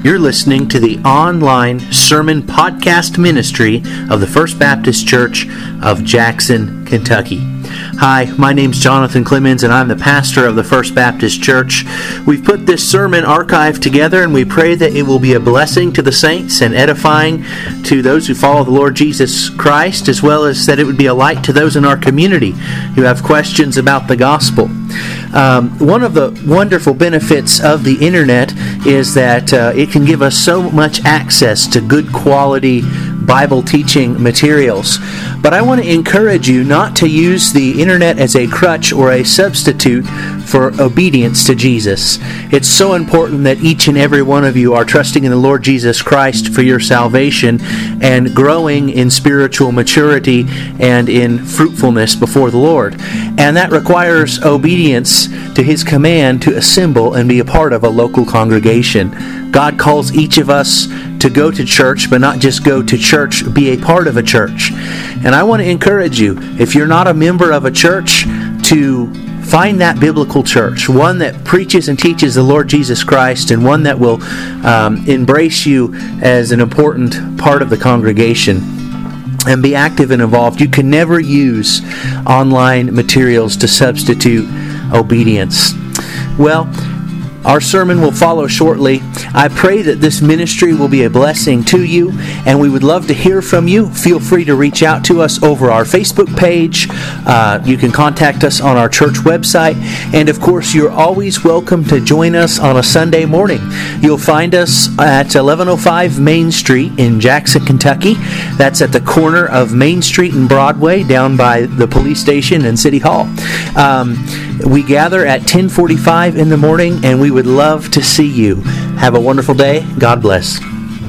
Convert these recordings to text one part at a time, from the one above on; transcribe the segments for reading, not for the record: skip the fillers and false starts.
You're listening to the online sermon podcast ministry of the First Baptist Church of Jackson, Kentucky. Hi, my name's Jonathan Clemens, and I'm the pastor of the First Baptist Church. We've put this sermon archive together, and we pray that it will be a blessing to the saints and edifying to those who follow the Lord Jesus Christ, as well as that it would be a light to those in our community who have questions about the gospel. One of the wonderful benefits of the internet is that it can give us so much access to good quality Bible teaching materials. But I want to encourage you not to use the internet as a crutch or a substitute for obedience to Jesus. It's so important that each and every one of you are trusting in the Lord Jesus Christ for your salvation and growing in spiritual maturity and in fruitfulness before the Lord. And that requires obedience to His command to assemble and be a part of a local congregation. God calls each of us to go to church, but not just go to church, be a part of a church. And I want to encourage you, if you're not a member of a church, to find that biblical church, one that preaches and teaches the Lord Jesus Christ, and one that will embrace you as an important part of the congregation. And be active and involved. You can never use online materials to substitute obedience. Well, our sermon will follow shortly. I pray that this ministry will be a blessing to you, and we would love to hear from you. Feel free to reach out to us over our Facebook page. You can contact us on our church website, and of course, you're always welcome to join us on a Sunday morning. You'll find us at 1105 Main Street in Jackson, Kentucky. That's at the corner of Main Street and Broadway, down by the police station and City Hall. We gather at 10:45 in the morning, and we would love to see you. Have a wonderful day. God bless.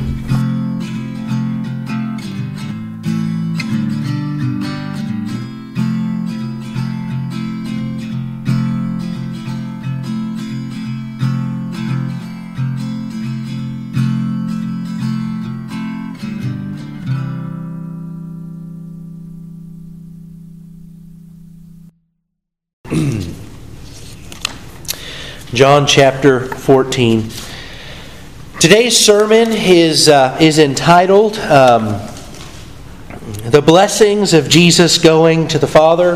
John chapter 14. Today's sermon is entitled The Blessings of Jesus Going to the Father.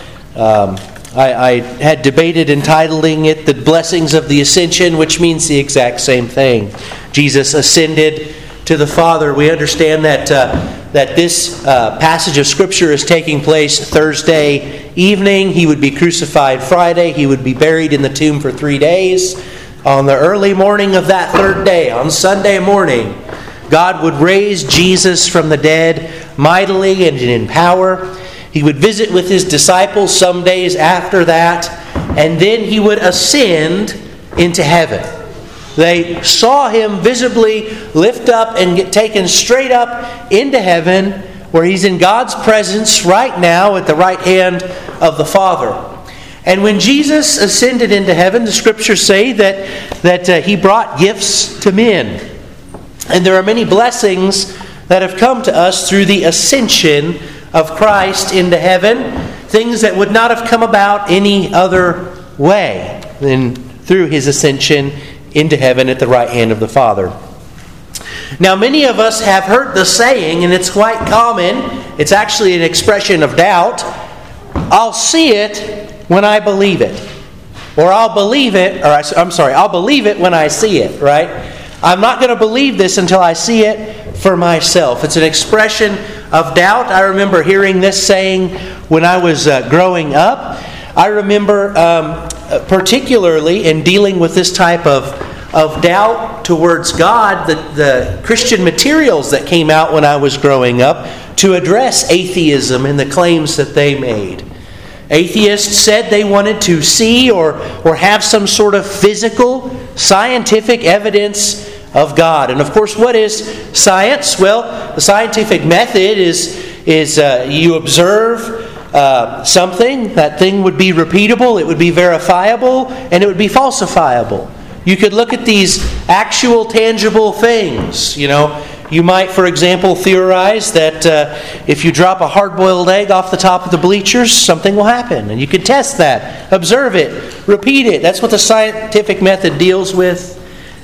I had debated entitling it The Blessings of the Ascension, which means the exact same thing. Jesus ascended to the Father. We understand that this passage of Scripture is taking place Thursday evening. He would be crucified Friday. He would be buried in the tomb for 3 days. On the early morning of that third day, on Sunday morning, God would raise Jesus from the dead mightily and in power. He would visit with His disciples some days after that, and then He would ascend into heaven. They saw Him visibly lift up and get taken straight up into heaven, where He's in God's presence right now at the right hand of the Father. And when Jesus ascended into heaven, the Scriptures say that He brought gifts to men. And there are many blessings that have come to us through the ascension of Christ into heaven, things that would not have come about any other way than through His ascension into heaven at the right hand of the Father. Now, many of us have heard the saying, and it's quite common. It's actually an expression of doubt. I'll see it when I believe it. Or I'll believe it when I see it, right? I'm not going to believe this until I see it for myself. It's an expression of doubt. I remember hearing this saying when I was growing up. I remember particularly in dealing with this type of doubt towards God, the Christian materials that came out when I was growing up to address atheism and the claims that they made. Atheists said they wanted to see or have some sort of physical, scientific evidence of God. And of course, what is science? Well, the scientific method is you observe something, that thing would be repeatable, it would be verifiable, and it would be falsifiable. You could look at these actual, tangible things. You might, for example, theorize that if you drop a hard-boiled egg off the top of the bleachers, something will happen. And you can test that, observe it, repeat it. That's what the scientific method deals with.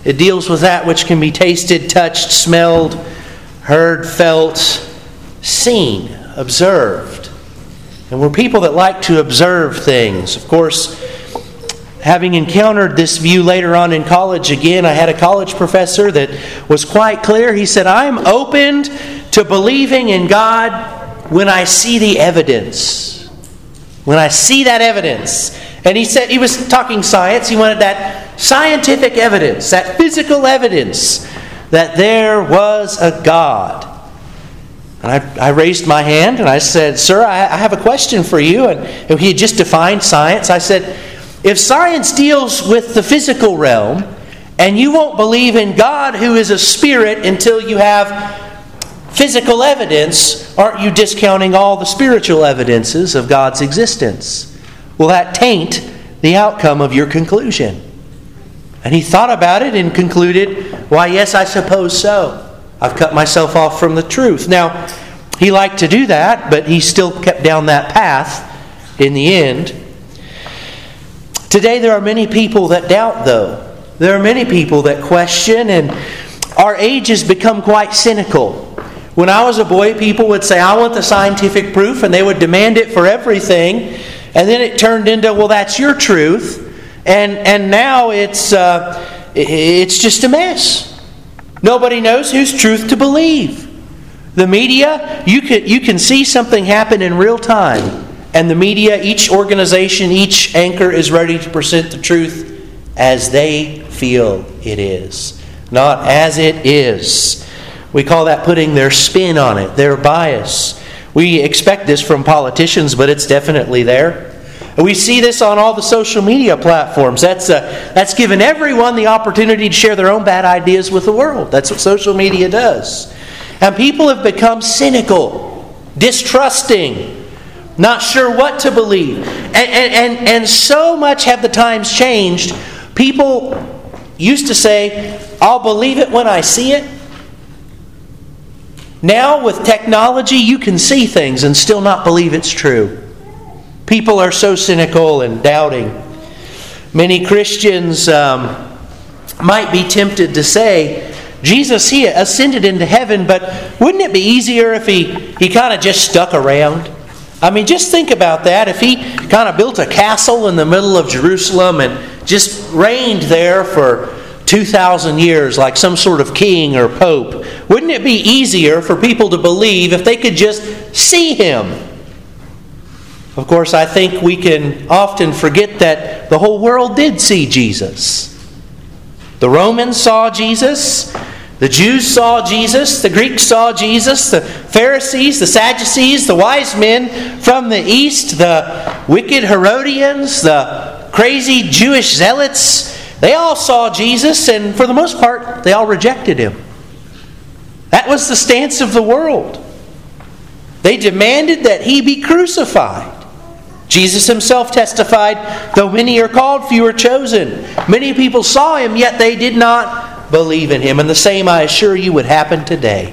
It deals with that which can be tasted, touched, smelled, heard, felt, seen, observed. And we're people that like to observe things. Of course, having encountered this view later on in college again, I had a college professor that was quite clear. He said, I'm open to believing in God when I see the evidence. When I see that evidence. And he said, he was talking science, he wanted that scientific evidence, that physical evidence that there was a God. And I raised my hand and I said, sir, I have a question for you. And he had just defined science. I said, if science deals with the physical realm, and you won't believe in God who is a spirit until you have physical evidence, aren't you discounting all the spiritual evidences of God's existence? Will that taint the outcome of your conclusion? And he thought about it and concluded, why, yes, I suppose so. I've cut myself off from the truth. Now, he liked to do that, but he still kept down that path in the end. Today there are many people that doubt, though. There are many people that question, and our age has become quite cynical. When I was a boy, people would say, I want the scientific proof, and they would demand it for everything. And then it turned into, well, that's your truth. And now it's just a mess. Nobody knows whose truth to believe. The media, you can see something happen in real time. And the media, each organization, each anchor is ready to present the truth as they feel it is. Not as it is. We call that putting their spin on it, their bias. We expect this from politicians, but it's definitely there. And we see this on all the social media platforms. That's given everyone the opportunity to share their own bad ideas with the world. That's what social media does. And people have become cynical, distrusting, not sure what to believe. And so much have the times changed. People used to say, I'll believe it when I see it. Now with technology, you can see things and still not believe it's true. People are so cynical and doubting. Many Christians might be tempted to say, Jesus, He ascended into heaven, but wouldn't it be easier if He kind of just stuck around? I mean, just think about that. If He kind of built a castle in the middle of Jerusalem and just reigned there for 2,000 years like some sort of king or pope, wouldn't it be easier for people to believe if they could just see Him? Of course, I think we can often forget that the whole world did see Jesus. The Romans saw Jesus. The Jews saw Jesus. The Greeks saw Jesus. The Pharisees, the Sadducees, the wise men from the east, the wicked Herodians, the crazy Jewish zealots, they all saw Jesus, and for the most part, they all rejected Him. That was the stance of the world. They demanded that He be crucified. Jesus Himself testified, though many are called, few are chosen. Many people saw Him, yet they did not believe in Him. And the same, I assure you, would happen today.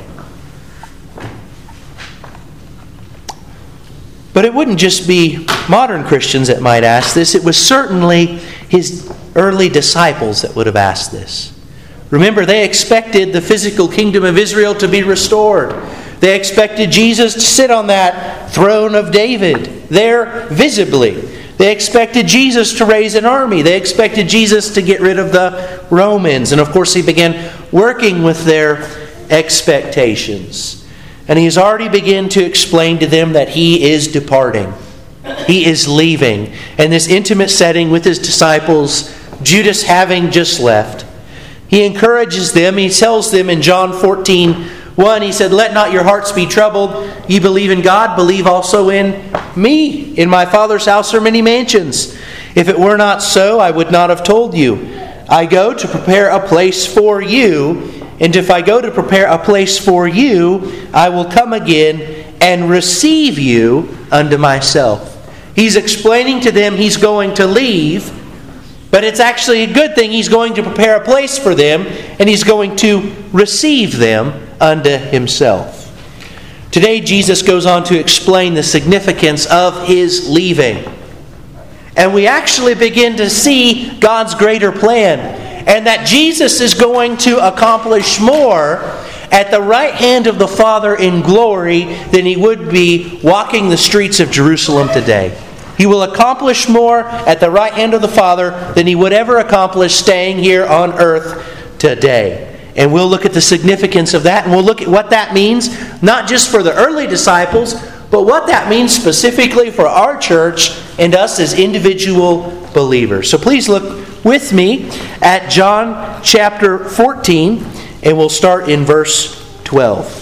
But it wouldn't just be modern Christians that might ask this. It was certainly His early disciples that would have asked this. Remember, they expected the physical kingdom of Israel to be restored. They expected Jesus to sit on that throne of David there visibly. They expected Jesus to raise an army. They expected Jesus to get rid of the Romans. And of course, He began working with their expectations. And He has already begun to explain to them that He is departing. He is leaving. And this intimate setting with His disciples, Judas having just left, He encourages them. He tells them in John 14:1, He said, let not your hearts be troubled. Ye believe in God, believe also in me. In my Father's house are many mansions. If it were not so, I would not have told you. I go to prepare a place for you. And if I go to prepare a place for you, I will come again and receive you unto myself. He's explaining to them He's going to leave, but it's actually a good thing. He's going to prepare a place for them, and He's going to receive them unto Himself. Today, Jesus goes on to explain the significance of His leaving. And we actually begin to see God's greater plan. and that Jesus is going to accomplish more at the right hand of the Father in glory than he would be walking the streets of Jerusalem today. He will accomplish more at the right hand of the Father than he would ever accomplish staying here on earth today. And we'll look at the significance of that, and we'll look at what that means, not just for the early disciples, but what that means specifically for our church and us as individual believers. So please look with me at John chapter 14, and we'll start in verse 12.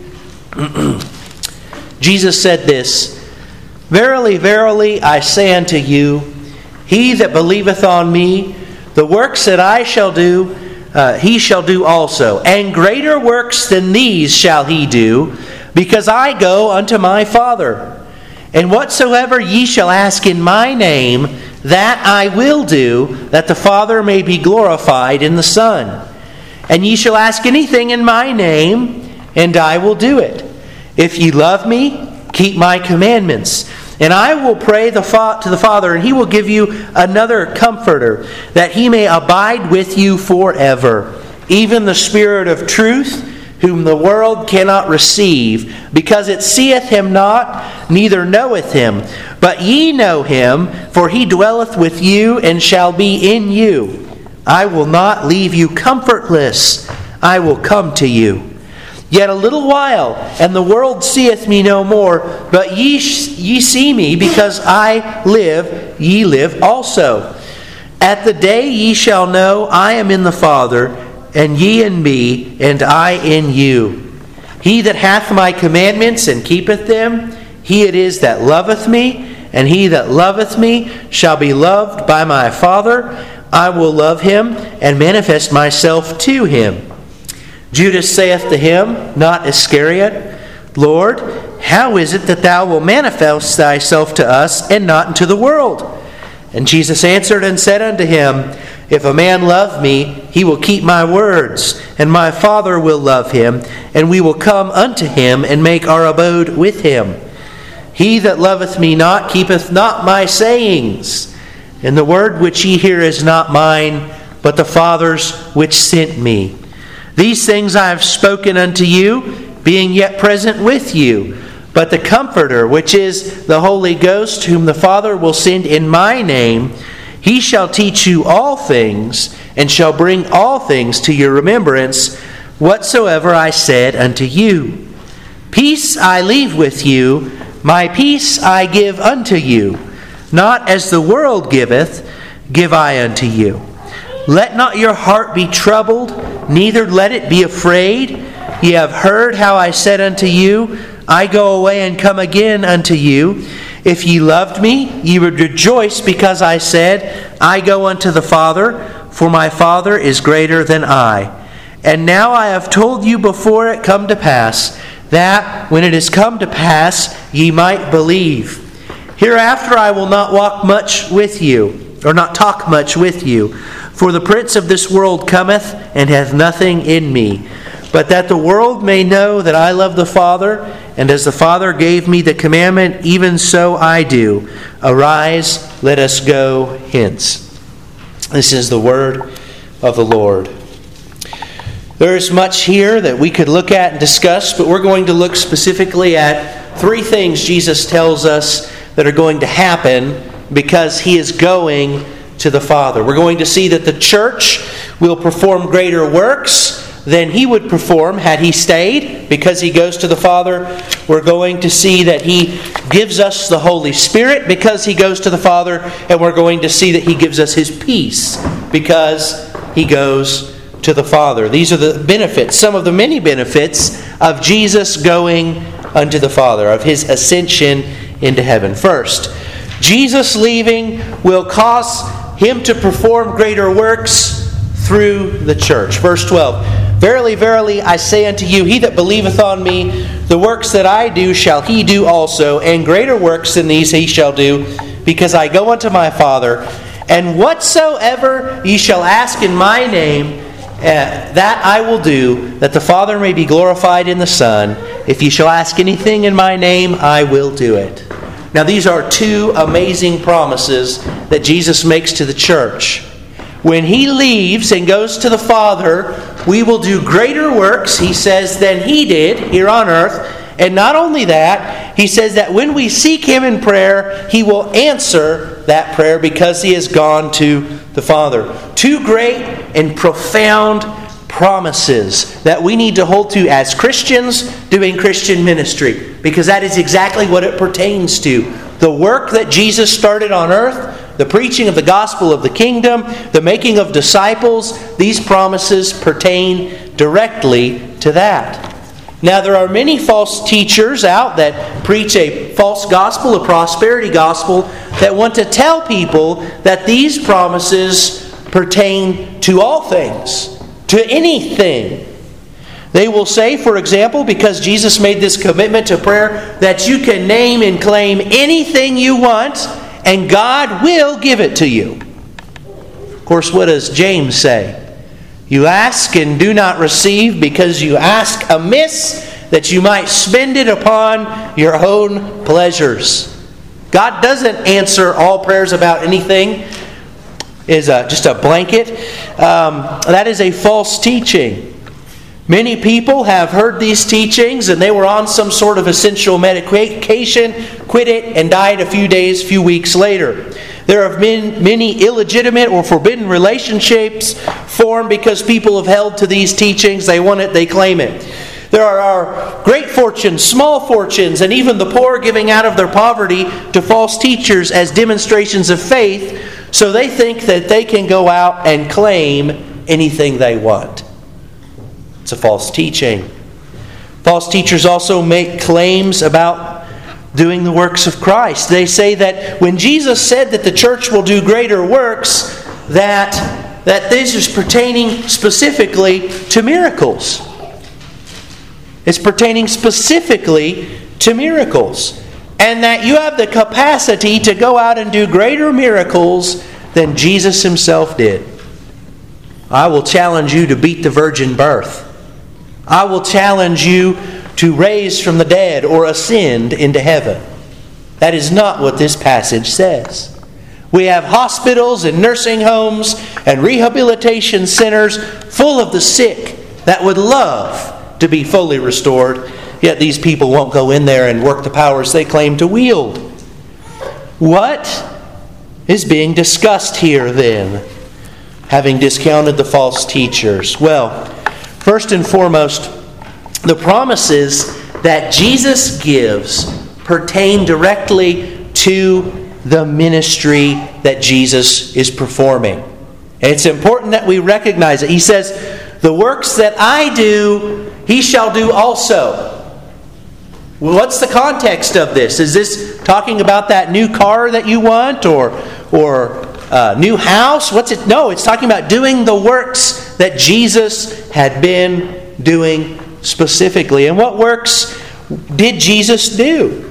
Jesus said this, "Verily, verily, I say unto you, he that believeth on me, the works that I shall do, he shall do also. And greater works than these shall he do, because I go unto my Father. And whatsoever ye shall ask in my name, that I will do, that the Father may be glorified in the Son. And ye shall ask anything in my name, and I will do it. If ye love me, keep my commandments. And I will pray to the Father, and he will give you another Comforter, that he may abide with you forever, even the Spirit of truth, whom the world cannot receive, because it seeth him not, neither knoweth him. But ye know him, for he dwelleth with you, and shall be in you. I will not leave you comfortless. I will come to you. Yet a little while, and the world seeth me no more, but ye see me, because I live, ye live also. At the day ye shall know I am in the Father, and ye in me, and I in you. He that hath my commandments and keepeth them, he it is that loveth me, and he that loveth me shall be loved by my Father. I will love him, and manifest myself to him. Judas saith to him, not Iscariot, Lord, how is it that thou wilt manifest thyself to us, and not unto the world? And Jesus answered and said unto him, If a man love me, he will keep my words, and my Father will love him, and we will come unto him, and make our abode with him. He that loveth me not keepeth not my sayings, and the word which ye hear is not mine, but the Father's which sent me. These things I have spoken unto you, being yet present with you. But the Comforter, which is the Holy Ghost, whom the Father will send in my name, he shall teach you all things, and shall bring all things to your remembrance, whatsoever I said unto you. Peace I leave with you, my peace I give unto you. Not as the world giveth, give I unto you. Let not your heart be troubled, neither let it be afraid. Ye have heard how I said unto you, I go away and come again unto you. If ye loved me, ye would rejoice because I said, I go unto the Father, for my Father is greater than I. And now I have told you before it come to pass, that when it is come to pass, ye might believe. Hereafter I will not walk much with you, or not talk much with you. For the prince of this world cometh, and hath nothing in me. But that the world may know that I love the Father, and as the Father gave me the commandment, even so I do. Arise, let us go hence. This is the word of the Lord. There is much here that we could look at and discuss, but we're going to look specifically at three things Jesus tells us that are going to happen because he is going to the Father. We're going to see that the church will perform greater works than he would perform had he stayed, because he goes to the Father. We're going to see that he gives us the Holy Spirit because he goes to the Father, and we're going to see that he gives us his peace because he goes to the Father. These are the benefits, some of the many benefits of Jesus going unto the Father, of his ascension into heaven. First, Jesus leaving will cause him to perform greater works through the church. Verse 12, Verily, verily, I say unto you, he that believeth on me, the works that I do shall he do also, and greater works than these he shall do, because I go unto my Father. And whatsoever ye shall ask in my name, that I will do, that the Father may be glorified in the Son. If ye shall ask anything in my name, I will do it. Now these are two amazing promises that Jesus makes to the church. when He leaves and goes to the Father, we will do greater works, He says, than He did here on earth. And not only that, He says that when we seek Him in prayer, He will answer that prayer because He has gone to the Father. Two great and profound promises that we need to hold to as Christians doing Christian ministry, because that is exactly what it pertains to. The work that Jesus started on earth, the preaching of the gospel of the kingdom, the making of disciples, these promises pertain directly to that. Now, there are many false teachers out that preach a false gospel, a prosperity gospel, that want to tell people that these promises pertain to all things, to anything. They will say, for example, because Jesus made this commitment to prayer, that you can name and claim anything you want, and God will give it to you. Of course, what does James say? You ask and do not receive because you ask amiss, that you might spend it upon your own pleasures. God doesn't answer all prayers about anything. Is just a blanket. That is a false teaching. Many people have heard these teachings and they were on some sort of essential medication, quit it, and died a few weeks later. There have been many illegitimate or forbidden relationships formed because people have held to these teachings. They want it, they claim it. There are great fortunes, small fortunes, and even the poor giving out of their poverty to false teachers as demonstrations of faith, so they think that they can go out and claim anything they want. It's a false teaching. False teachers also make claims about doing the works of Christ. They say that when Jesus said that the church will do greater works, that this is pertaining specifically to miracles. It's pertaining specifically to miracles. And that you have the capacity to go out and do greater miracles than Jesus Himself did. I will challenge you to beat the virgin birth. I will challenge you to raise from the dead or ascend into heaven. That is not what this passage says. We have hospitals and nursing homes and rehabilitation centers full of the sick that would love to be fully restored, yet these people won't go in there and work the powers they claim to wield. What is being discussed here then, having discounted the false teachers? Well, first and foremost, the promises that Jesus gives pertain directly to the ministry that Jesus is performing. And it's important that we recognize it. He says, "The works that I do, He shall do also." Well, what's the context of this? Is this talking about that new car that you want or new house? What's it? No, it's talking about doing the works that Jesus had been doing specifically. And what works did Jesus do?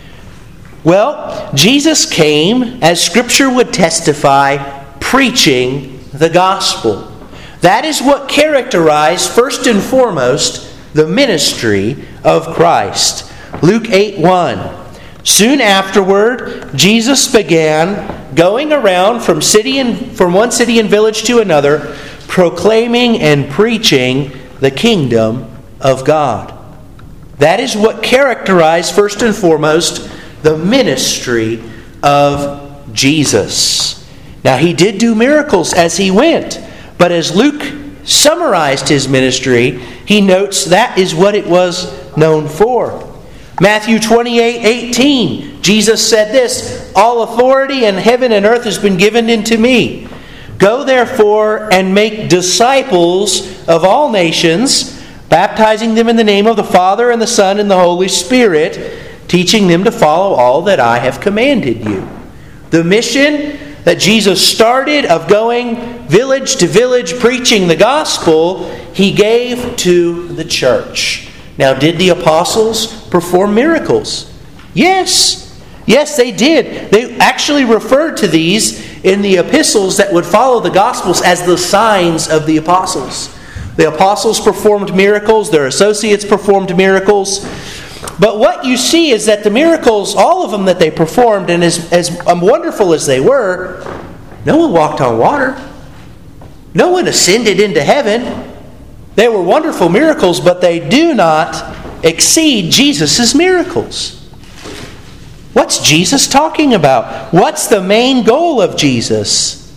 Well, Jesus came, as Scripture would testify, preaching the gospel. That is what characterized, first and foremost, the ministry of Christ. Luke 8:1. Soon afterward, Jesus began going around from one city and village to another, proclaiming and preaching the kingdom of God. That is what characterized, first and foremost, the ministry of Jesus. Now, He did do miracles as He went, but as Luke summarized His ministry, he notes that is what it was known for. Matthew 28:18, Jesus said this, "All authority in heaven and earth has been given unto me. Go therefore and make disciples of all nations, baptizing them in the name of the Father and the Son and the Holy Spirit, teaching them to follow all that I have commanded you." The mission that Jesus started of going village to village preaching the gospel, He gave to the church. Now, did the apostles perform miracles? Yes. Yes, they did. They actually referred to these in the epistles that would follow the gospels as the signs of the apostles. The apostles performed miracles. Their associates performed miracles. But what you see is that the miracles, all of them that they performed, and as wonderful as they were, no one walked on water. No one ascended into heaven. They were wonderful miracles, but they do not exceed Jesus' miracles. What's Jesus talking about? What's the main goal of Jesus?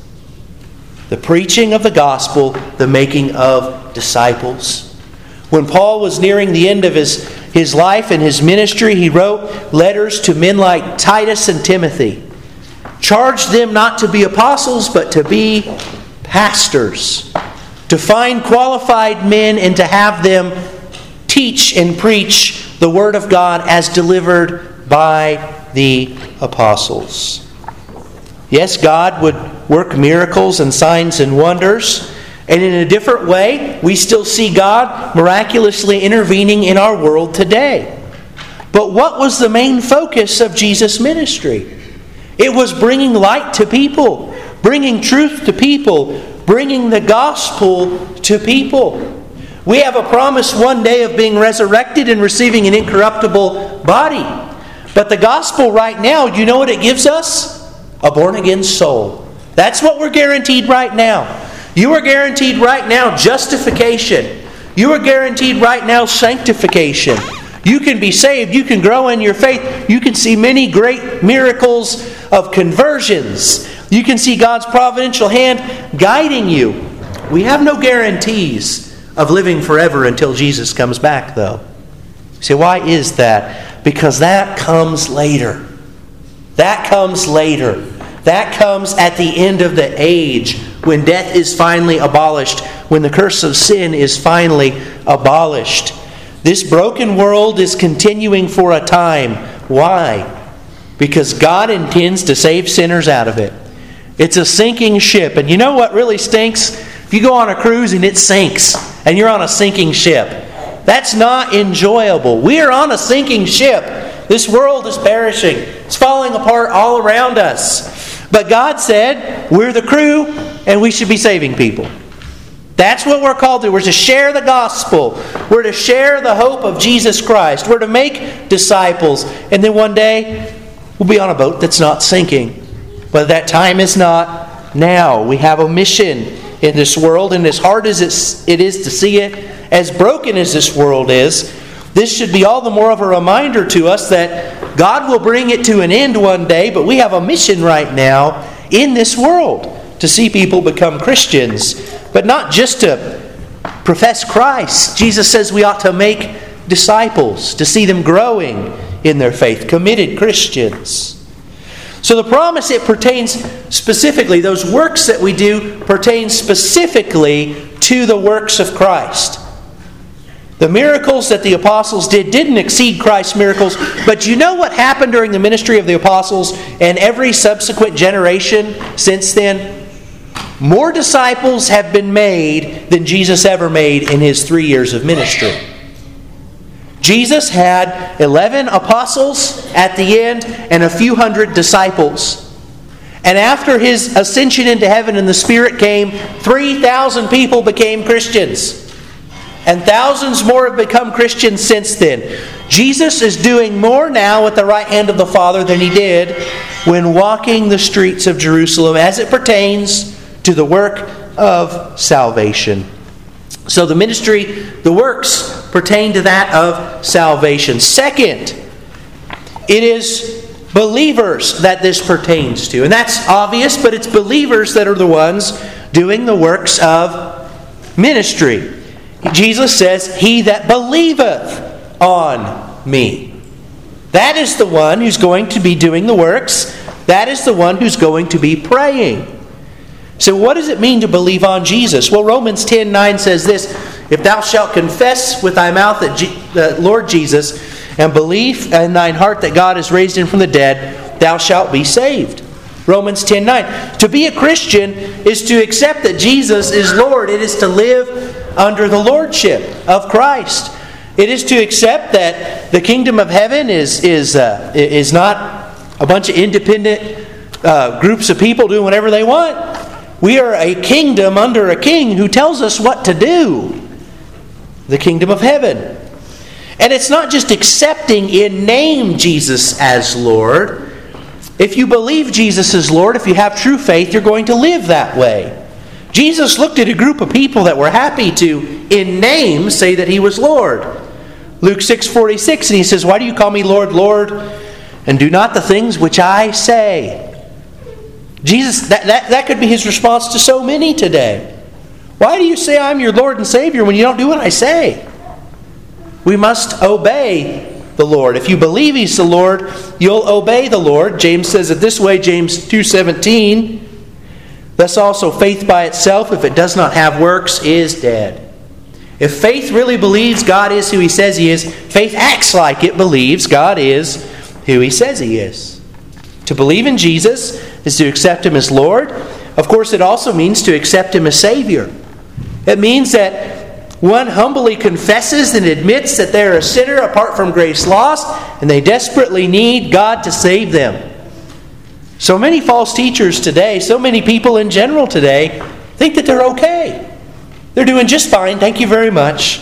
The preaching of the gospel, the making of disciples. When Paul was nearing the end of his life and his ministry, he wrote letters to men like Titus and Timothy. Charged them not to be apostles, but to be pastors. To find qualified men and to have them teach and preach the Word of God as delivered by the apostles. Yes, God would work miracles and signs and wonders. And in a different way, we still see God miraculously intervening in our world today. But what was the main focus of Jesus' ministry? It was bringing light to people, bringing truth to people, bringing the gospel to people. We have a promise one day of being resurrected and receiving an incorruptible body. But the gospel right now, you know what it gives us? A born-again soul. That's what we're guaranteed right now. You are guaranteed right now justification. You are guaranteed right now sanctification. You can be saved. You can grow in your faith. You can see many great miracles of conversions. You can see God's providential hand guiding you. We have no guarantees of living forever until Jesus comes back, though. See, why is that? Because that comes later. That comes later. That comes at the end of the age, when death is finally abolished, when the curse of sin is finally abolished. This broken world is continuing for a time. Why? Because God intends to save sinners out of it. It's a sinking ship. And you know what really stinks? If you go on a cruise and it sinks, and you're on a sinking ship, that's not enjoyable. We are on a sinking ship. This world is perishing. It's falling apart all around us. But God said, we're the crew, and we should be saving people. That's what we're called to. We're to share the gospel. We're to share the hope of Jesus Christ. We're to make disciples. And then one day, we'll be on a boat that's not sinking. But that time is not now. We have a mission in this world, and as hard as it is to see it, as broken as this world is, this should be all the more of a reminder to us that God will bring it to an end one day, but we have a mission right now in this world to see people become Christians, but not just to profess Christ. Jesus says we ought to make disciples, to see them growing in their faith, committed Christians. So the promise, it pertains specifically, those works that we do pertain specifically to the works of Christ. The miracles that the apostles didn't exceed Christ's miracles, but you know what happened during the ministry of the apostles and every subsequent generation since then? More disciples have been made than Jesus ever made in His 3 years of ministry. Jesus had 11 apostles at the end and a few hundred disciples. And after His ascension into heaven and the Spirit came, 3,000 people became Christians. And thousands more have become Christians since then. Jesus is doing more now at the right hand of the Father than He did when walking the streets of Jerusalem as it pertains to the work of salvation. So the ministry, the works pertain to that of salvation. Second, it is believers that this pertains to. And that's obvious, but it's believers that are the ones doing the works of ministry. Jesus says, "He that believeth on me." That is the one who's going to be doing the works. That is the one who's going to be praying. So what does it mean to believe on Jesus? Well, Romans 10:9 says this, "If thou shalt confess with thy mouth that Lord Jesus, and believe in thine heart that God has raised him from the dead, thou shalt be saved." Romans 10:9. To be a Christian is to accept that Jesus is Lord. It is to live under the lordship of Christ. It is to accept that the kingdom of heaven is not a bunch of independent groups of people doing whatever they want. We are a kingdom under a king who tells us what to do. The kingdom of heaven. And it's not just accepting in name Jesus as Lord. If you believe Jesus is Lord, if you have true faith, you're going to live that way. Jesus looked at a group of people that were happy to, in name, say that He was Lord. Luke 6:46, and He says, "Why do you call me Lord, Lord, and do not the things which I say?" Jesus, that could be His response to so many today. Why do you say I'm your Lord and Savior when you don't do what I say? We must obey the Lord. If you believe He's the Lord, you'll obey the Lord. James says it this way, James 2:17. Thus also faith by itself, if it does not have works, is dead. If faith really believes God is who He says He is, faith acts like it believes God is who He says He is. To believe in Jesus is to accept Him as Lord. Of course, it also means to accept Him as Savior. It means that one humbly confesses and admits that they're a sinner apart from grace lost, and they desperately need God to save them. So many false teachers today, so many people in general today, think that they're okay. They're doing just fine, thank you very much.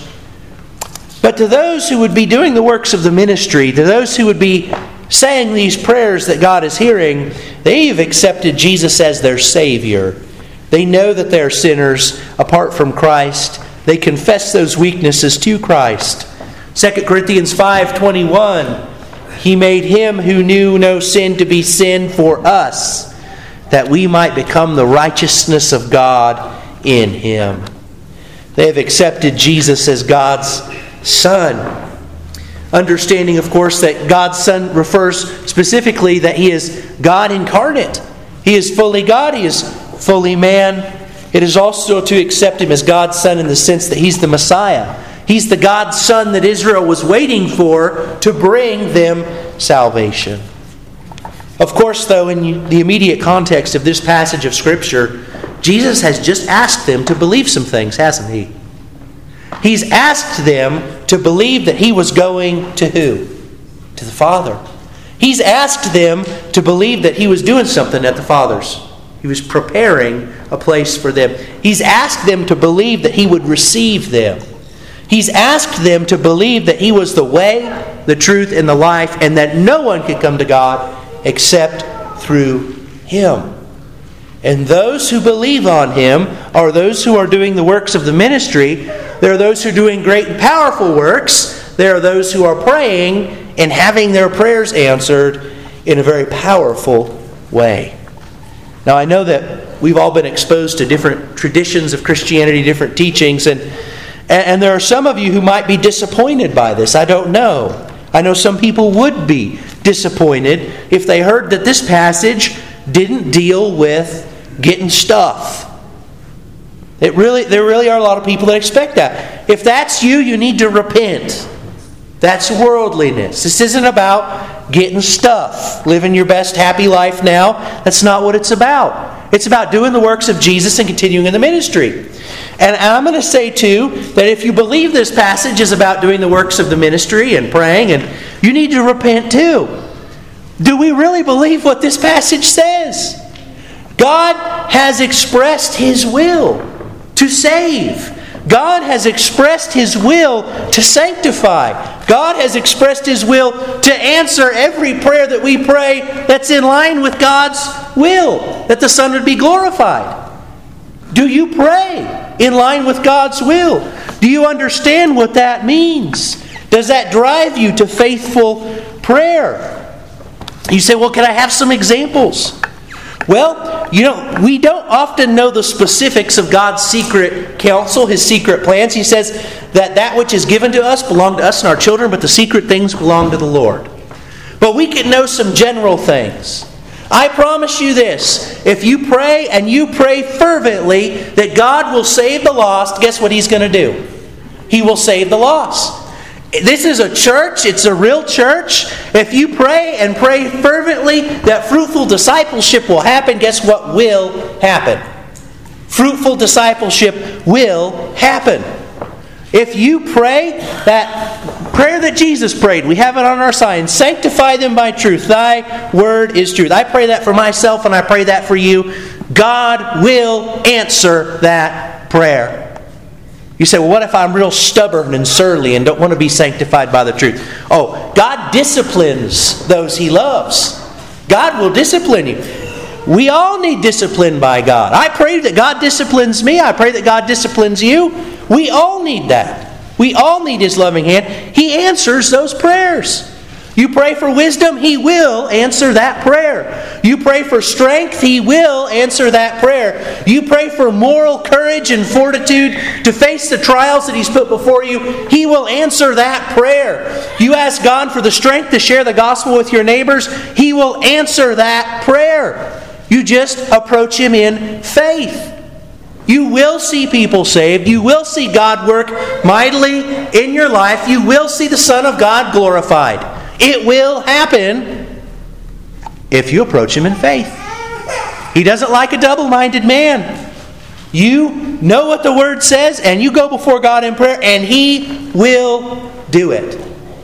But to those who would be doing the works of the ministry, to those who would be saying these prayers that God is hearing, they have accepted Jesus as their Savior. They know that they're sinners apart from Christ. They confess those weaknesses to Christ. 2 Corinthians 5:21, He made Him who knew no sin to be sin for us, that we might become the righteousness of God in Him. They have accepted Jesus as God's Son. Understanding, of course, that God's Son refers specifically that He is God incarnate. He is fully God. He is fully man. It is also to accept Him as God's Son in the sense that He's the Messiah. He's the God's Son that Israel was waiting for to bring them salvation. Of course, though, in the immediate context of this passage of Scripture, Jesus has just asked them to believe some things, hasn't He? He's asked them to believe that He was going to who? To the Father. He's asked them to believe that He was doing something at the Father's. He was preparing a place for them. He's asked them to believe that He would receive them. He's asked them to believe that He was the way, the truth, and the life, and that no one could come to God except through Him. And those who believe on Him are those who are doing the works of the ministry. There are those who are doing great and powerful works. There are those who are praying and having their prayers answered in a very powerful way. Now, I know that we've all been exposed to different traditions of Christianity, different teachings, and there are some of you who might be disappointed by this. I don't know. I know some people would be disappointed if they heard that this passage didn't deal with getting stuff. There really are a lot of people that expect that. If that's you, you need to repent. That's worldliness. This isn't about getting stuff, living your best happy life now. That's not what it's about. It's about doing the works of Jesus and continuing in the ministry. And I'm going to say too that if you believe this passage is about doing the works of the ministry and praying, and you need to repent too. Do we really believe what this passage says? God has expressed His will to save. God has expressed His will to sanctify. God has expressed His will to answer every prayer that we pray that's in line with God's will, that the Son would be glorified. Do you pray in line with God's will? Do you understand what that means? Does that drive you to faithful prayer? You say, well, can I have some examples? Well, we don't often know the specifics of God's secret counsel, His secret plans. He says that which is given to us belongs to us and our children, but the secret things belong to the Lord. But we can know some general things. I promise you this, if you pray and you pray fervently that God will save the lost, guess what He's going to do? He will save the lost. This is a church. It's a real church. If you pray and pray fervently that fruitful discipleship will happen, guess what will happen? Fruitful discipleship will happen. If you pray that prayer that Jesus prayed, we have it on our sign, sanctify them by truth. Thy word is truth. I pray that for myself and I pray that for you. God will answer that prayer. You say, well, what if I'm real stubborn and surly and don't want to be sanctified by the truth? Oh, God disciplines those He loves. God will discipline you. We all need discipline by God. I pray that God disciplines me. I pray that God disciplines you. We all need that. We all need His loving hand. He answers those prayers. You pray for wisdom, He will answer that prayer. You pray for strength, He will answer that prayer. You pray for moral courage and fortitude to face the trials that He's put before you, He will answer that prayer. You ask God for the strength to share the gospel with your neighbors, He will answer that prayer. You just approach Him in faith. You will see people saved. You will see God work mightily in your life. You will see the Son of God glorified. It will happen if you approach Him in faith. He doesn't like a double-minded man. You know what the Word says, and you go before God in prayer, and He will do it.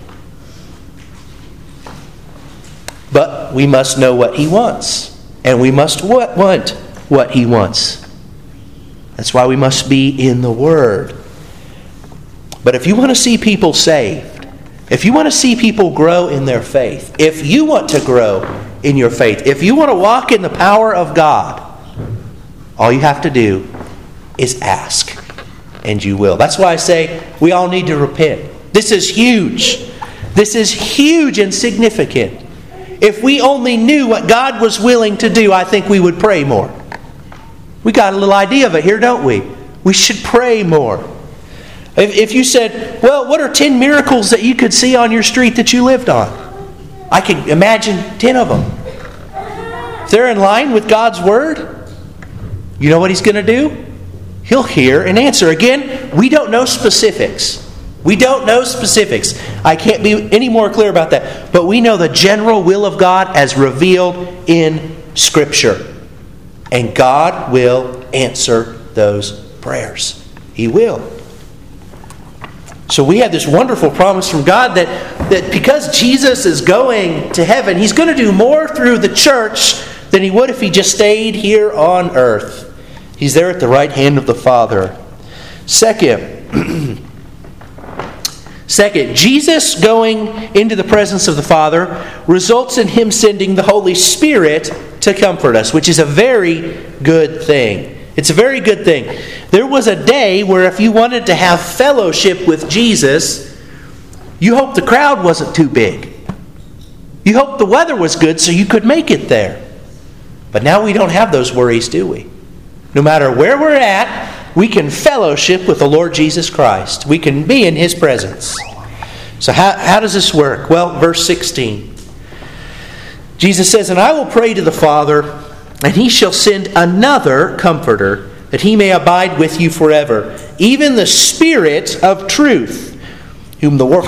But we must know what He wants, and we must want what He wants. That's why we must be in the Word. But if you want to see people saved, if you want to see people grow in their faith, if you want to grow in your faith, if you want to walk in the power of God, all you have to do is ask, and you will. That's why I say we all need to repent. This is huge. This is huge and significant. If we only knew what God was willing to do, I think we would pray more. We got a little idea of it here, don't we? We should pray more. If you said, well, what are 10 miracles that you could see on your street that you lived on? I can imagine 10 of them. If they're in line with God's Word, you know what He's going to do? He'll hear and answer. Again, we don't know specifics. We don't know specifics. I can't be any more clear about that. But we know the general will of God as revealed in Scripture. And God will answer those prayers. He will. So we have this wonderful promise from God that because Jesus is going to heaven, He's going to do more through the church than He would if He just stayed here on earth. He's there at the right hand of the Father. Second, Jesus going into the presence of the Father results in Him sending the Holy Spirit to comfort us, which is a very good thing. It's a very good thing. There was a day where if you wanted to have fellowship with Jesus, you hoped the crowd wasn't too big. You hoped the weather was good so you could make it there. But now we don't have those worries, do we? No matter where we're at, we can fellowship with the Lord Jesus Christ. We can be in His presence. So how does this work? Well, verse 16. Jesus says, "And I will pray to the Father, and He shall send another Comforter, that He may abide with you forever, even the Spirit of truth, whom the world,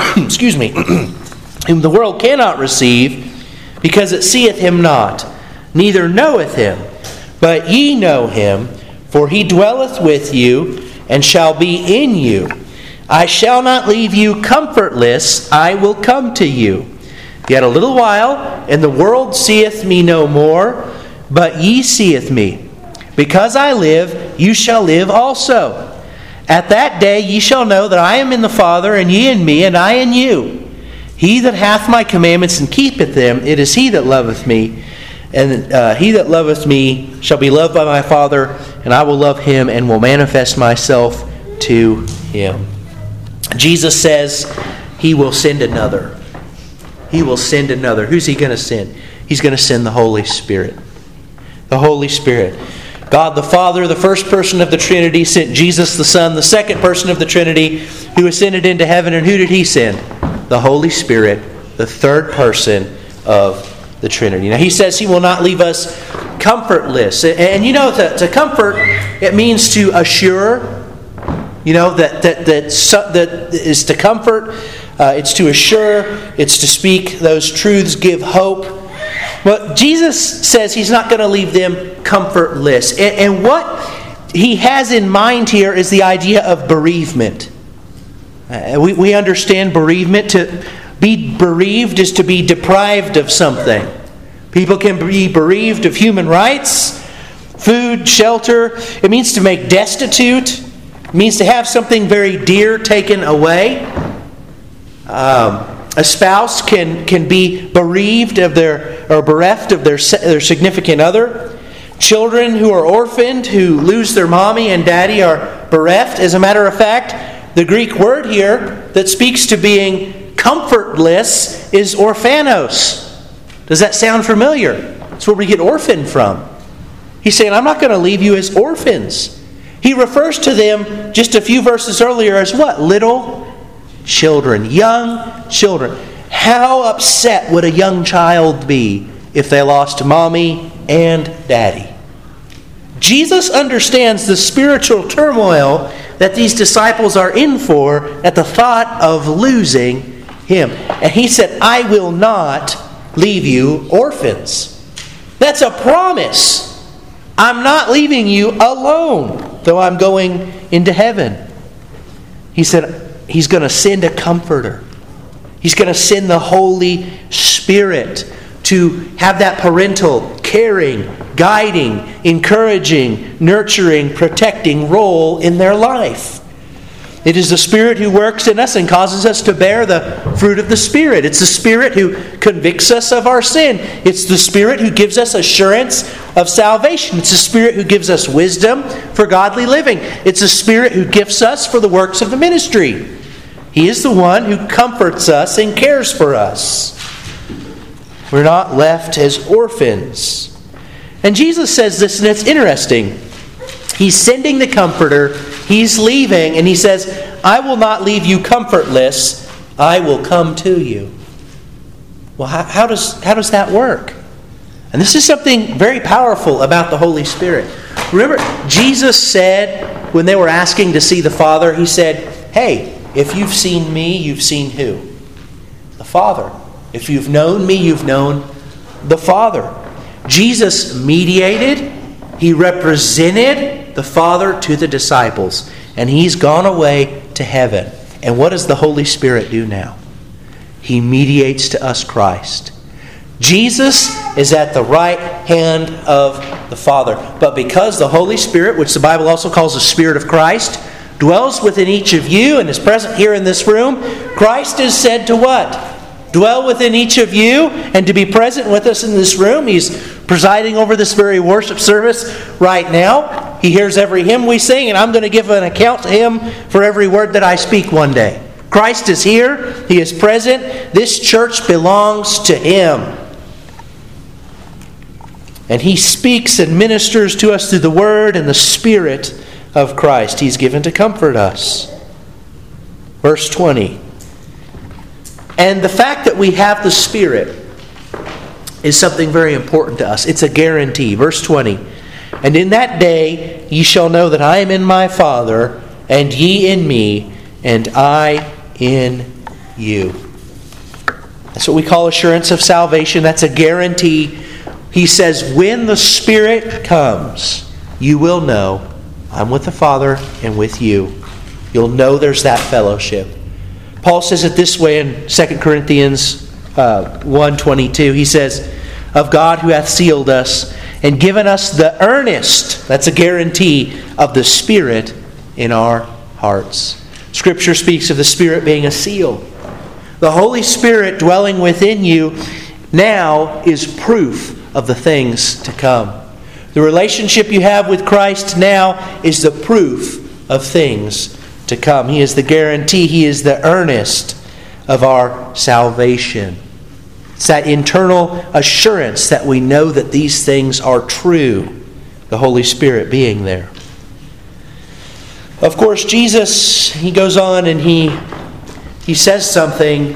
whom the world cannot receive, because it seeth Him not, neither knoweth Him. But ye know Him, for He dwelleth with you, and shall be in you. I shall not leave you comfortless, I will come to you. Yet a little while, and the world seeth me no more, but ye seeth me. Because I live, you shall live also. At that day ye shall know that I am in the Father, and ye in me, and I in you. He that hath my commandments and keepeth them, it is he that loveth me. And he that loveth me shall be loved by my Father, and I will love him, and will manifest myself to him." Jesus says He will send another. He will send another. Who's He going to send? He's going to send the Holy Spirit. The Holy Spirit. God the Father, the first person of the Trinity, sent Jesus the Son, the second person of the Trinity, who ascended into heaven. And who did He send? The Holy Spirit, the third person of the Trinity. Now He says He will not leave us comfortless. And you know, to comfort, it means to assure. You know, that is to comfort. It's to assure. It's to speak those truths, give hope. But Jesus says He's not going to leave them comfortless. And what He has in mind here is the idea of bereavement. We understand bereavement. To be bereaved is to be deprived of something. People can be bereaved of human rights, food, shelter. It means to make destitute. It means to have something very dear taken away. A spouse can be bereaved of or bereft of their significant other. Children who are orphaned, who lose their mommy and daddy, are bereft. As a matter of fact, the Greek word here that speaks to being comfortless is orphanos. Does that sound familiar? That's where we get orphan from. He's saying, I'm not going to leave you as orphans. He refers to them just a few verses earlier as what? Little children, young children. How upset would a young child be if they lost mommy and daddy? Jesus understands the spiritual turmoil that these disciples are in for at the thought of losing him. And he said, I will not leave you orphans. That's a promise. I'm not leaving you alone, though I'm going into heaven. He said he's going to send a comforter. He's going to send the Holy Spirit to have that parental, caring, guiding, encouraging, nurturing, protecting role in their life. It is the Spirit who works in us and causes us to bear the fruit of the Spirit. It's the Spirit who convicts us of our sin. It's the Spirit who gives us assurance of salvation. It's the Spirit who gives us wisdom for godly living. It's the Spirit who gifts us for the works of the ministry. He is the one who comforts us and cares for us. We're not left as orphans. And Jesus says this, and it's interesting. He's sending the Comforter. He's leaving, and he says, I will not leave you comfortless. I will come to you. Well, how does that work? And this is something very powerful about the Holy Spirit. Remember, Jesus said, when they were asking to see the Father, he said, hey, if you've seen me, you've seen who? The Father. If you've known me, you've known the Father. Jesus mediated. He represented the Father to the disciples. And He's gone away to heaven. And what does the Holy Spirit do now? He mediates to us Christ. Jesus is at the right hand of the Father. But because the Holy Spirit, which the Bible also calls the Spirit of Christ, dwells within each of you and is present here in this room, Christ is said to what? Dwell within each of you and to be present with us in this room. He's presiding over this very worship service right now. He hears every hymn we sing, and I'm going to give an account to Him for every word that I speak one day. Christ is here. He is present. This church belongs to Him. And He speaks and ministers to us through the Word and the Spirit of Christ. He's given to comfort us. Verse 20. And the fact that we have the Spirit is something very important to us. It's a guarantee. Verse 20. And in that day ye shall know that I am in my Father, and ye in me, and I in you. That's what we call assurance of salvation. That's a guarantee. He says, when the Spirit comes, you will know I'm with the Father and with you. You'll know there's that fellowship. Paul says it this way in 2 Corinthians 1:22. He says, of God who hath sealed us and given us the earnest, that's a guarantee, of the Spirit in our hearts. Scripture speaks of the Spirit being a seal. The Holy Spirit dwelling within you now is proof of the things to come. The relationship you have with Christ now is the proof of things to come. He is the guarantee. He is the earnest of our salvation. It's that internal assurance that we know that these things are true. The Holy Spirit being there. Of course, Jesus, He goes on and He says something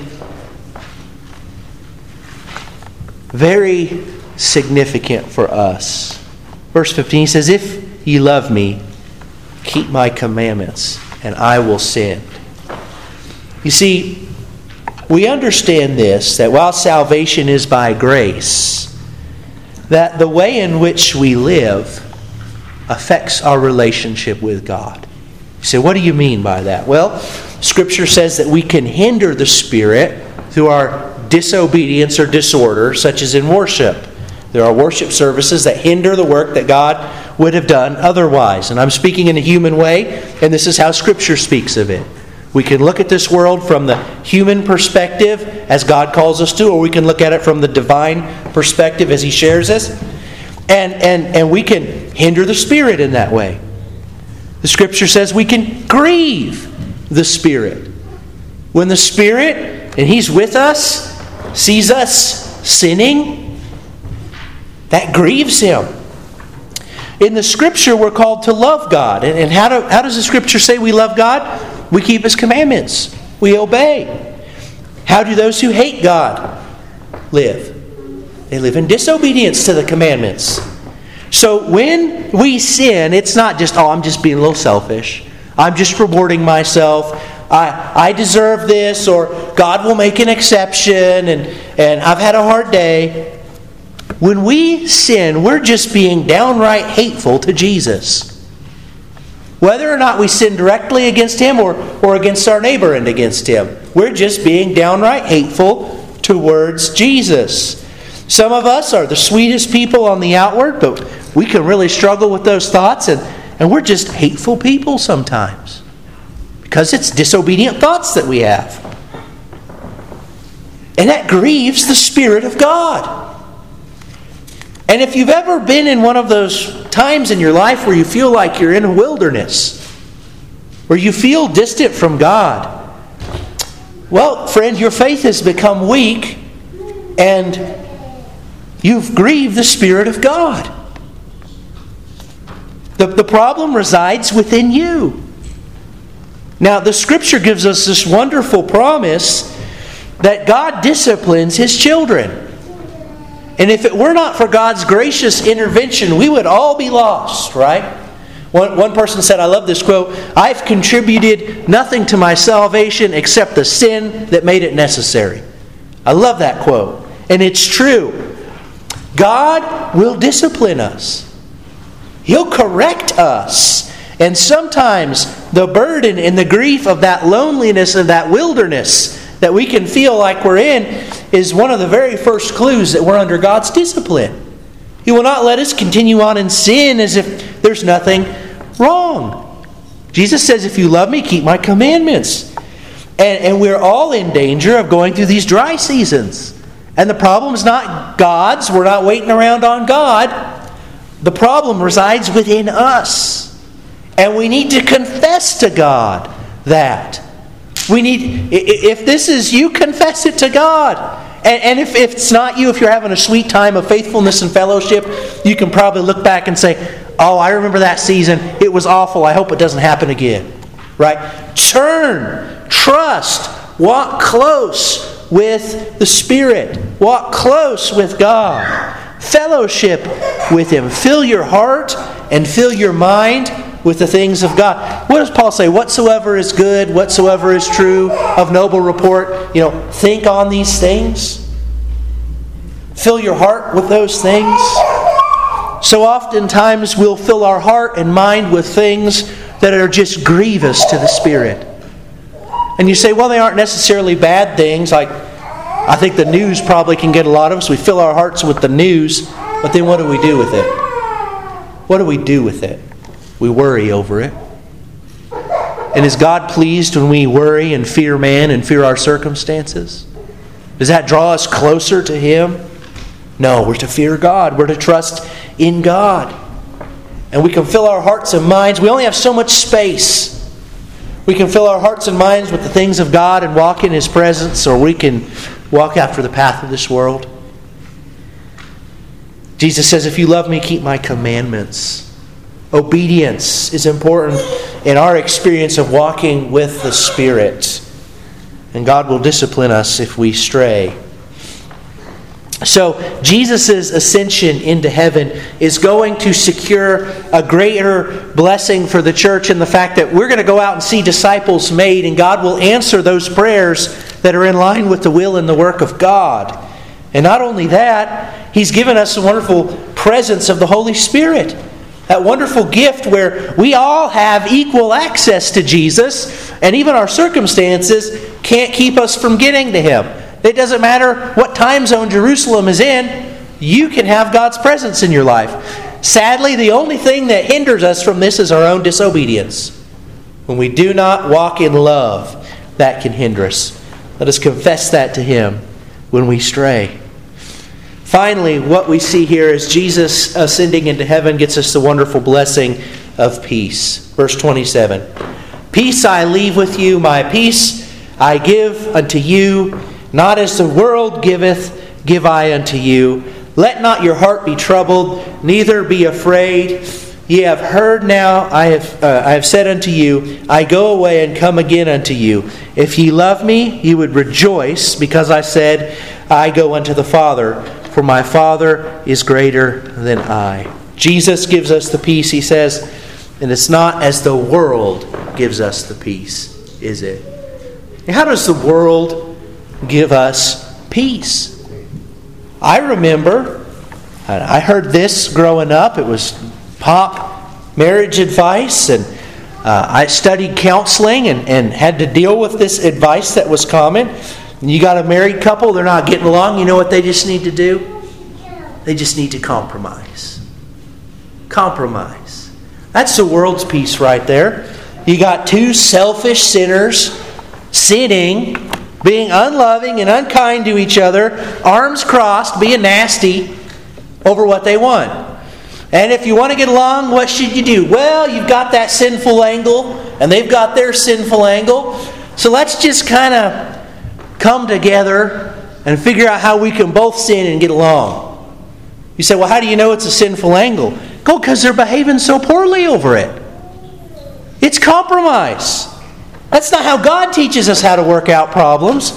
very significant for us. Verse 15, He says, if ye love me, keep my commandments, and I will send. You see, we understand this, that while salvation is by grace, that the way in which we live affects our relationship with God. You say, what do you mean by that? Well, Scripture says that we can hinder the Spirit through our disobedience or disorder, such as in worship. There are worship services that hinder the work that God would have done otherwise. And I'm speaking in a human way, and this is how Scripture speaks of it. We can look at this world from the human perspective, as God calls us to, or we can look at it from the divine perspective as He shares us. And we can hinder the Spirit in that way. The Scripture says we can grieve the Spirit. When the Spirit, and He's with us, sees us sinning, that grieves Him. In the Scripture, we're called to love God. And how does the Scripture say we love God? We keep His commandments. We obey. How do those who hate God live? They live in disobedience to the commandments. So when we sin, it's not just, I'm just being a little selfish. I'm just rewarding myself. I deserve this, or God will make an exception, and I've had a hard day. When we sin, we're just being downright hateful to Jesus. Whether or not we sin directly against Him or against our neighbor and against Him, we're just being downright hateful towards Jesus. Some of us are the sweetest people on the outward, but we can really struggle with those thoughts, and we're just hateful people sometimes because it's disobedient thoughts that we have. And that grieves the Spirit of God. And if you've ever been in one of those times in your life where you feel like you're in a wilderness, where you feel distant from God, well, friend, your faith has become weak, and you've grieved the Spirit of God. The problem resides within you. Now, the Scripture gives us this wonderful promise that God disciplines His children. And if it were not for God's gracious intervention, we would all be lost, right? One person said, I love this quote, I've contributed nothing to my salvation except the sin that made it necessary. I love that quote. And it's true. God will discipline us. He'll correct us. And sometimes the burden and the grief of that loneliness and that wilderness that we can feel like we're in is one of the very first clues that we're under God's discipline. He will not let us continue on in sin as if there's nothing wrong. Jesus says, if you love me, keep my commandments. And we're all in danger of going through these dry seasons. And the problem is not God's. We're not waiting around on God. The problem resides within us. And we need to confess to God that. If this is you, confess it to God. And if it's not you, if you're having a sweet time of faithfulness and fellowship, you can probably look back and say, oh, I remember that season. It was awful. I hope it doesn't happen again. Right? Turn, trust, walk close with the Spirit. Walk close with God. Fellowship with Him. Fill your heart and fill your mind with the things of God. What does Paul say? Whatsoever is good, whatsoever is true, of noble report. Think on these things. Fill your heart with those things. So oftentimes we'll fill our heart and mind with things that are just grievous to the Spirit. And you say, well, they aren't necessarily bad things. Like, I think the news probably can get a lot of us. We fill our hearts with the news, but then what do we do with it? What do we do with it? We worry over it. And is God pleased when we worry and fear man and fear our circumstances? Does that draw us closer to Him? No, we're to fear God. We're to trust in God. And we can fill our hearts and minds. We only have so much space. We can fill our hearts and minds with the things of God and walk in His presence, or we can walk after the path of this world. Jesus says, if you love me, keep my commandments. Obedience is important in our experience of walking with the Spirit. And God will discipline us if we stray. So, Jesus' ascension into heaven is going to secure a greater blessing for the church in the fact that we're going to go out and see disciples made, and God will answer those prayers that are in line with the will and the work of God. And not only that, He's given us a wonderful presence of the Holy Spirit. That wonderful gift where we all have equal access to Jesus, and even our circumstances can't keep us from getting to Him. It doesn't matter what time zone Jerusalem is in, you can have God's presence in your life. Sadly, the only thing that hinders us from this is our own disobedience. When we do not walk in love, that can hinder us. Let us confess that to Him when we stray. Finally, what we see here is Jesus ascending into heaven gets us the wonderful blessing of peace. Verse 27. Peace I leave with you, my peace I give unto you. Not as the world giveth, give I unto you. Let not your heart be troubled, neither be afraid. Ye have heard now, I have said unto you, I go away and come again unto you. If ye love me, ye would rejoice, because I said, I go unto the Father, for my Father is greater than I. Jesus gives us the peace, he says, and it's not as the world gives us the peace, is it? How does the world give us peace? I remember, I heard this growing up. It was pop marriage advice, and I studied counseling and had to deal with this advice that was common. You got a married couple, they're not getting along. You know what they just need to do? They just need to compromise. Compromise. That's the world's peace right there. You got two selfish sinners sinning, being unloving and unkind to each other, arms crossed, being nasty over what they want. And if you want to get along, what should you do? Well, you've got that sinful angle, and they've got their sinful angle. So let's just kind of come together and figure out how we can both sin and get along. You say, well, how do you know it's a sinful angle? Go, because they're behaving so poorly over it. It's compromise. That's not how God teaches us how to work out problems.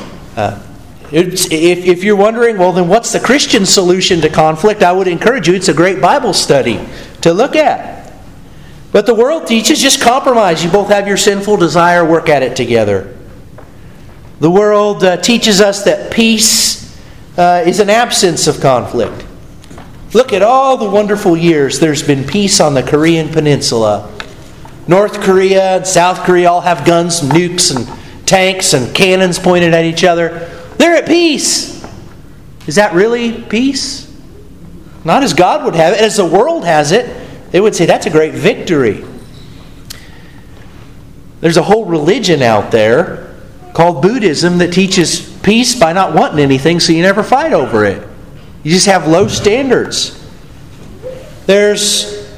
If you're wondering, well, then what's the Christian solution to conflict? I would encourage you, it's a great Bible study to look at. But the world teaches just compromise. You both have your sinful desire, work at it together. The world teaches us that peace is an absence of conflict. Look at all the wonderful years there's been peace on the Korean Peninsula. North Korea and South Korea all have guns, and nukes, and tanks, and cannons pointed at each other. They're at peace. Is that really peace? Not as God would have it. As the world has it, they would say that's a great victory. There's a whole religion out there called Buddhism that teaches peace by not wanting anything, so you never fight over it. You just have low standards. There's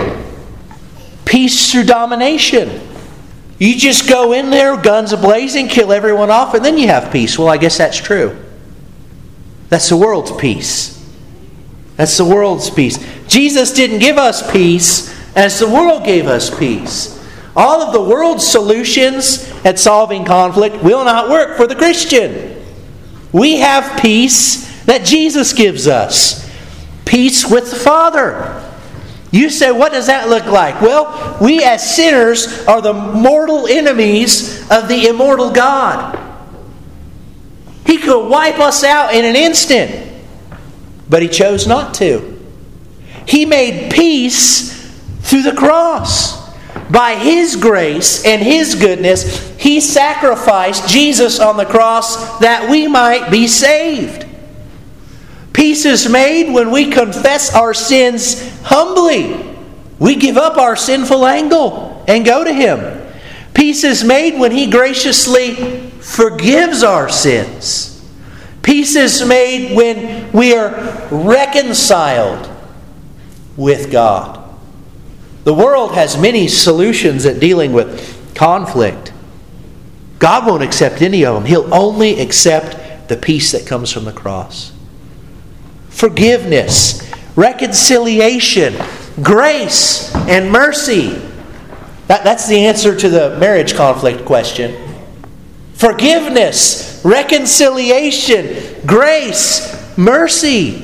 peace through domination. You just go in there, guns a-blazing, kill everyone off, and then you have peace. Well, I guess that's true. That's the world's peace. That's the world's peace. Jesus didn't give us peace as the world gave us peace. All of the world's solutions at solving conflict will not work for the Christian. We have peace that Jesus gives us. Peace with the Father. You say, what does that look like? Well, we as sinners are the mortal enemies of the immortal God. He could wipe us out in an instant, but He chose not to. He made peace through the cross. By His grace and His goodness, He sacrificed Jesus on the cross that we might be saved. Peace is made when we confess our sins humbly. We give up our sinful angle and go to Him. Peace is made when He graciously forgives our sins. Peace is made when we are reconciled with God. The world has many solutions at dealing with conflict. God won't accept any of them. He'll only accept the peace that comes from the cross. Forgiveness, reconciliation, grace, and mercy. That's the answer to the marriage conflict question. Forgiveness, reconciliation, grace, mercy.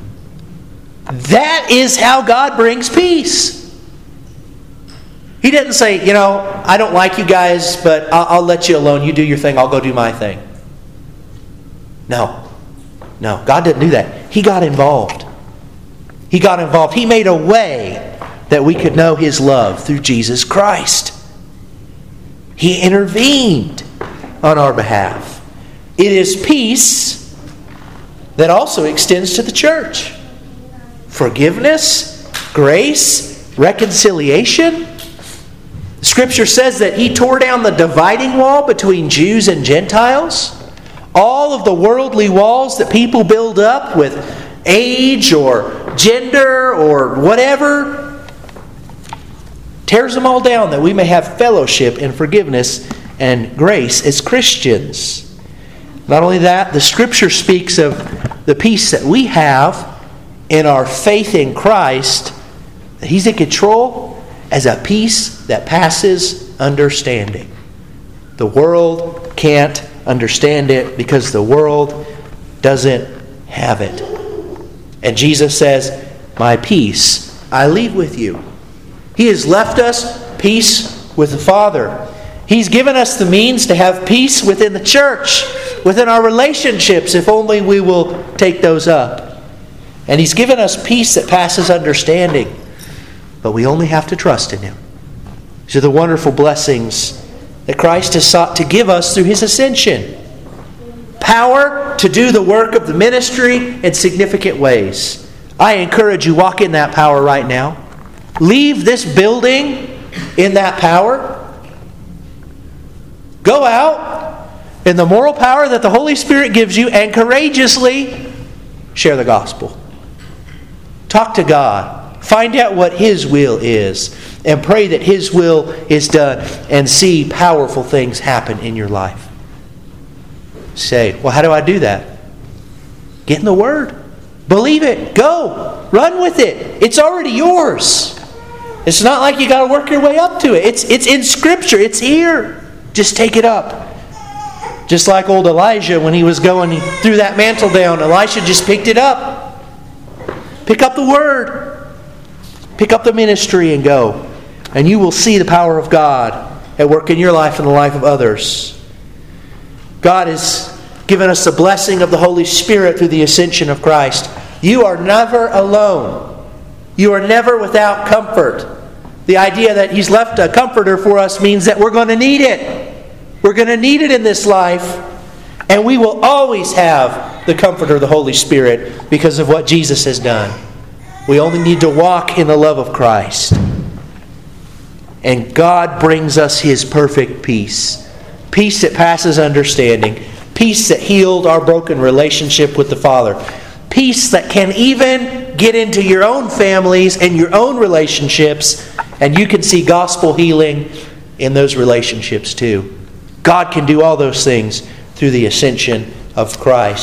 That is how God brings peace. He didn't say, I don't like you guys, but I'll let you alone. You do your thing, I'll go do my thing. No, God didn't do that. He got involved. He got involved. He made a way that we could know His love through Jesus Christ. He intervened on our behalf. It is peace that also extends to the church. Forgiveness, grace, reconciliation. Scripture says that He tore down the dividing wall between Jews and Gentiles. All of the worldly walls that people build up with age or gender or whatever, tears them all down that we may have fellowship and forgiveness and grace as Christians. Not only that, the Scripture speaks of the peace that we have in our faith in Christ, that He's in control, as a peace that passes understanding. The world can't understand it because the world doesn't have it. And Jesus says, my peace I leave with you. He has left us peace with the Father. He's given us the means to have peace within the church, within our relationships, if only we will take those up. And He's given us peace that passes understanding. But we only have to trust in Him. These are the wonderful blessings that Christ has sought to give us through His ascension. Power to do the work of the ministry in significant ways. I encourage you, walk in that power right now. Leave this building in that power. Go out in the moral power that the Holy Spirit gives you and courageously share the gospel. Talk to God. Find out what His will is and pray that His will is done and see powerful things happen in your life. Say, well, how do I do that? Get in the Word. Believe it. Go. Run with it. It's already yours. It's not like you got to work your way up to it. It's in Scripture. It's here. Just take it up. Just like old Elijah when he was going, he threw that mantle down. Elisha just picked it up. Pick up the Word. Pick up the ministry and go. And you will see the power of God at work in your life and the life of others. God has given us the blessing of the Holy Spirit through the ascension of Christ. You are never alone. You are never without comfort. The idea that He's left a comforter for us means that we're going to need it. We're going to need it in this life. And we will always have the comforter, the Holy Spirit, because of what Jesus has done. We only need to walk in the love of Christ. And God brings us His perfect peace. Peace that passes understanding. Peace that healed our broken relationship with the Father. Peace that can even get into your own families and your own relationships, and you can see gospel healing in those relationships too. God can do all those things through the ascension of Christ.